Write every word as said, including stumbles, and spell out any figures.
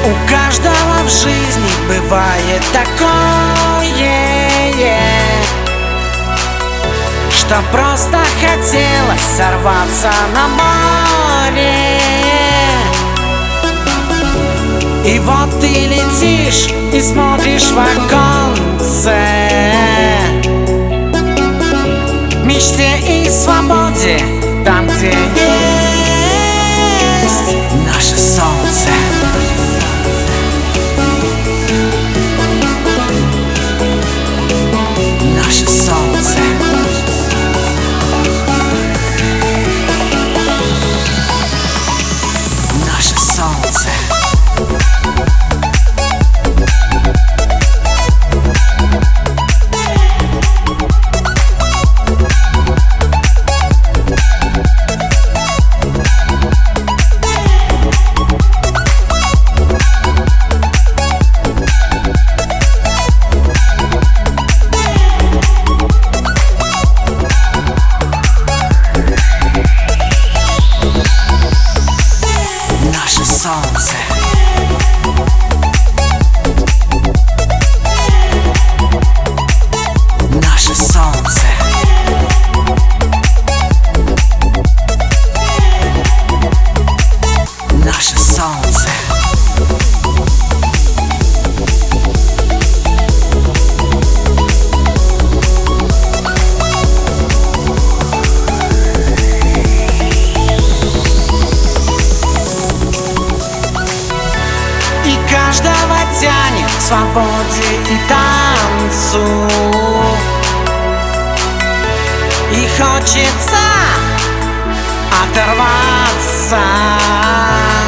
У каждого в жизни бывает такое, что просто хотелось сорваться на море. И вот ты летишь и смотришь в оконце, в мечте и свободе, там, где есть наше солнце. Наше солнце. Наше солнце. Солнце. Наше солнце. Наше солнце. Каждого тянет к свободе и танцу, и хочется оторваться.